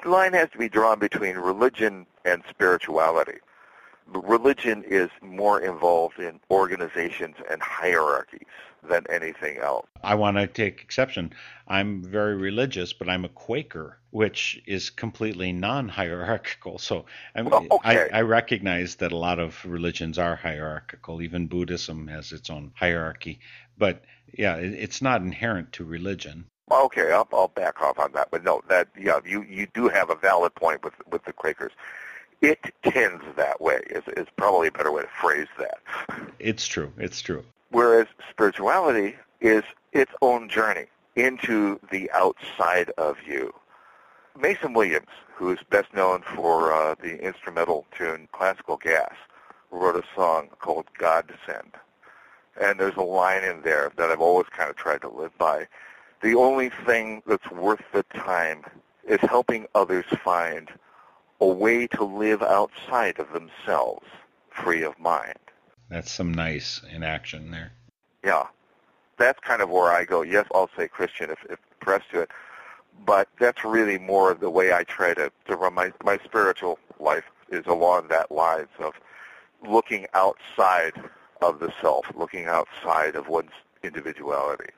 line has to be drawn between religion and spirituality. Religion is more involved in organizations and hierarchies than anything else. I want to take exception. I'm very religious, but I'm a Quaker, which is completely non-hierarchical. So I recognize that a lot of religions are hierarchical. Even Buddhism has its own hierarchy. But yeah, it's not inherent to religion. Okay, I'll back off on that. But no, you do have a valid point with the Quakers. It tends that way is probably a better way to phrase that. It's true. Whereas spirituality is its own journey into the outside of you. Mason Williams, who is best known for the instrumental tune Classical Gas, wrote a song called God Descend. And there's a line in there that I've always kind of tried to live by. The only thing that's worth the time is helping others find a way to live outside of themselves, free of mind. That's some nice in action there. Yeah. That's kind of where I go. Yes, I'll say Christian if pressed to it, but that's really more the way I try to run my spiritual life is along that lines of looking outside of the self, looking outside of one's individuality.